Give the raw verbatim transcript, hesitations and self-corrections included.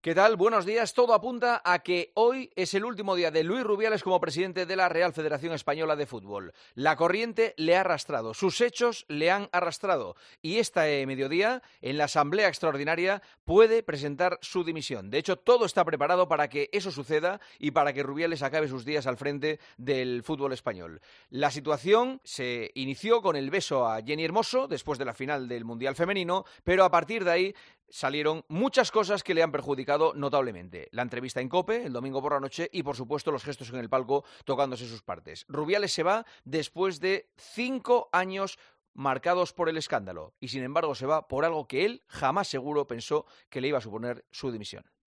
¿Qué tal? Buenos días. Todo apunta a que hoy es el último día de Luis Rubiales como presidente de la Real Federación Española de Fútbol. La corriente le ha arrastrado, sus hechos le han arrastrado y este mediodía, en la Asamblea Extraordinaria, puede presentar su dimisión. De hecho, todo está preparado para que eso suceda y para que Rubiales acabe sus días al frente del fútbol español. La situación se inició con el beso a Jenny Hermoso después de la final del Mundial Femenino, pero a partir de ahí salieron muchas cosas que le han perjudicado notablemente. La entrevista en COPE el domingo por la noche y, por supuesto, los gestos en el palco tocándose sus partes. Rubiales se va después de cinco años marcados por el escándalo y, sin embargo, se va por algo que él jamás seguro pensó que le iba a suponer su dimisión.